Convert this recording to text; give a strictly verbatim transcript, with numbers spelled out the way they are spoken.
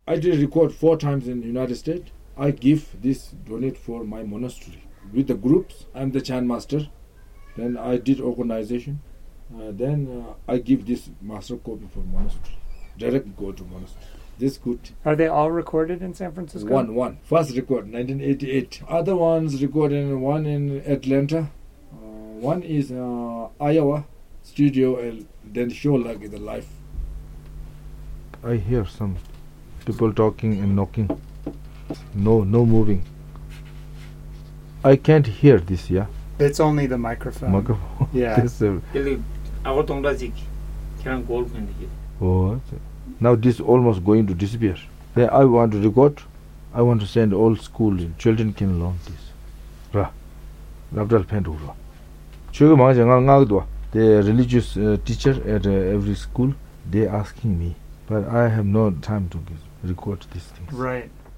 I did record four times in the United States. I give this donate for my monastery. With the groups, I'm the chant master. Then I did organization. Uh, then uh, I give this master copy for monastery. Direct go to monastery. This good. Are they all recorded in San Francisco? One, one. First record, nineteen eighty-eight. Other ones recorded, one in Atlanta. Uh, one is uh, Iowa studio, and then show like the life. I hear some people talking and knocking. No, no moving. I can't hear this, yeah? It's only the microphone. Microphone. Yeah. This, uh, oh, now this almost going to disappear. Then I want to record. I want to send all school. Children can learn this. Ra. Rabdal Pendura. The religious uh, teacher at uh, every school, they asking me. But I have no time to record these things. Right.